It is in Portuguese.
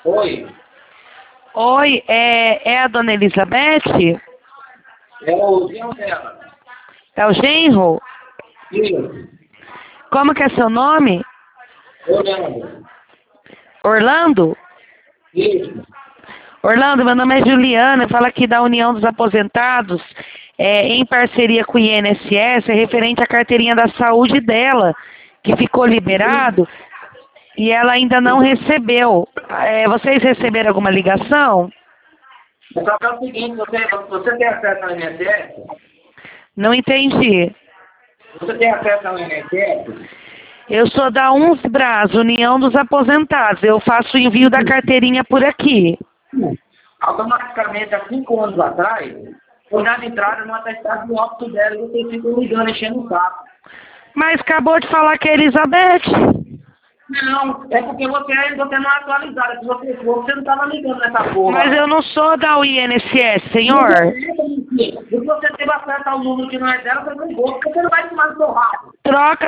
Oi, Oi, é a dona Elizabeth? é o genro dela. É o genro? Isso, Como que é seu nome? Orlando. Orlando? Isso, Orlando, meu nome é Juliana, eu falo aqui da União dos Aposentados, em parceria com o INSS, referente à carteirinha da saúde dela, que ficou liberado e ela ainda não recebeu. Vocês receberam alguma ligação? só que é o seguinte, você tem acesso ao INSS? Não entendi. Você tem acesso ao INSS? Eu sou da UNSBRAS, União dos Aposentados. Eu faço o envio da carteirinha por aqui. Automaticamente, há 5 anos atrás, foi dado entrada no atestado do óbito dela e vocês ficam ligando, enchendo o saco. Mas acabou de falar que é Elizabeth. Não, é porque você não é atualizada. Se você for, você não estava ligando nessa porra. Mas eu não sou da INSS, senhor. Se você teve acesso ao número que não é dela, você não ligou, porque você não vai tomar no seu rabo. Troca